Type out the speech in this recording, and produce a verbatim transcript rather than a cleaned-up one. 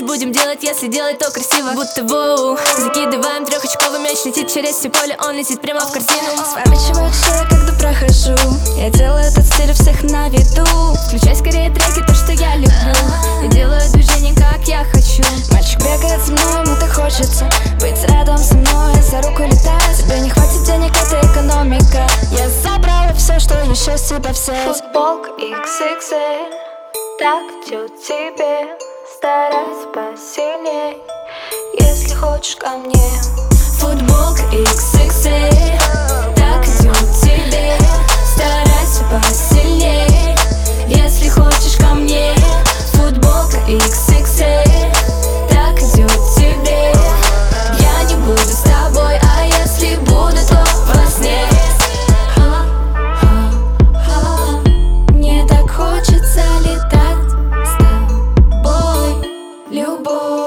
будем делать, если делать, то красиво? Будто воу, закидываем трехочковый мяч, летит через все поле, он летит прямо в корзину. Сворачиваю шею, когда прохожу. Я делаю этот стиль у всех на виду. Включай скорее треки, то, что я люблю. Я делаю движение, как я хочу. Мальчик бегает за мной, ему-то хочется быть рядом со мной, за руку летать. Тебе не хватит денег, это экономика. Я забрала все, что еще с тебя взять. Футболка икс икс эль так идет тебе. Старайся посильней, если хочешь ко мне. Футболка икс икс эль так идет тебе. Старайся посильней, если хочешь ко мне. Футболка икс икс эль так идет тебе. Я не буду с тобой, а если буду, то во сне. Мне так хочется летать с тобой, любовь.